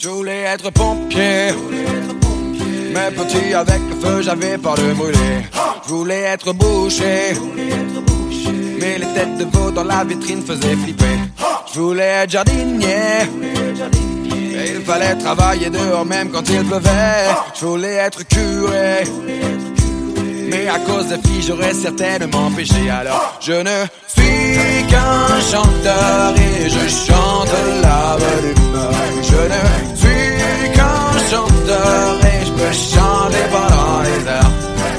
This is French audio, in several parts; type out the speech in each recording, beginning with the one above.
Je voulais être pompier, mais petit avec le feu j'avais peur de brûler. Je voulais être boucher, mais les têtes de veau dans la vitrine faisaient flipper. Je voulais être jardinier, et il fallait travailler dehors même quand il pleuvait. Je voulais être curé, mais à cause des filles j'aurais certainement péché. Alors je ne suis qu'un chanteur et je chante la bonne humeur. Je ne suis qu'un chanteur et je peux chanter pendant les heures.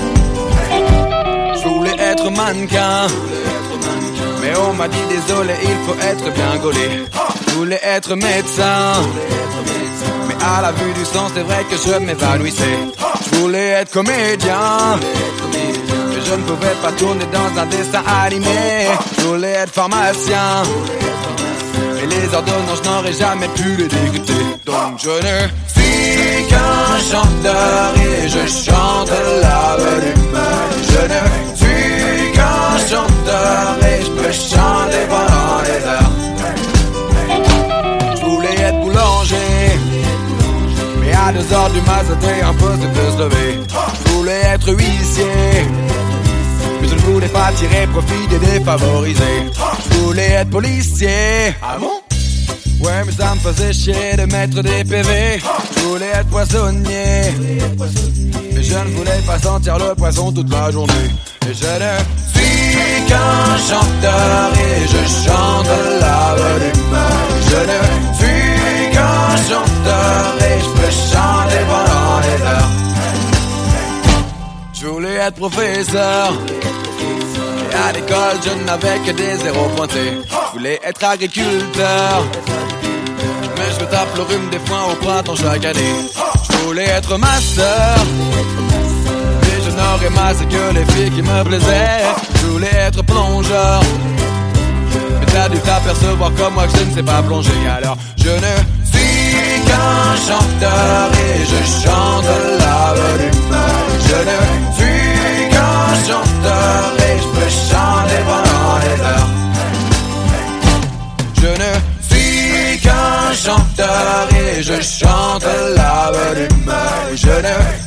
Je voulais être mannequin, mais on m'a dit désolé, il faut être bien gaulé. Je voulais être médecin, mais à la vue du sang c'est vrai que je m'évanouissais. Je voulais être comédien, mais je ne pouvais pas tourner dans un dessin animé. Je voulais être pharmacien, mais les ordonnances je n'aurais jamais pu les déguster. Donc je ne suis qu'un chanteur et je chante la bonne humeur. Je ne suis qu'un chanteur et je peux chanter pendant les heures. Je voulais être boulanger, mais à 2h du matin c'était impossible de se lever. Je voulais être huissier, mais je ne voulais pas tirer profit des défavorisés. Je voulais être policier. Ah bon? Ouais, mais ça me faisait chier de mettre des PV. Je voulais être poissonnier, mais je ne voulais pas sentir le poisson toute la journée. Et je ne suis qu'un chanteur et je chante la bonne humeur. Je ne suis qu'un chanteur et je peux chanter pendant les heures. Je voulais être professeur, et à l'école je n'avais que des zéros pointés. Je voulais être agriculteur, mais je me tape le rhume des foins au printemps chaque année. Je voulais être master, mais je n'aurais massé que les filles qui me plaisaient. Je voulais être plongeur, mais t'as dû t'apercevoir comme moi que je ne sais pas plonger. Alors je ne suis qu'un chanteur et je chante la bonne humeur. Je ne suis qu'un chanteur et je peux chanter pendant les heures. Je ne suis qu'un chanteur et je chante la bonne humeur. Je ne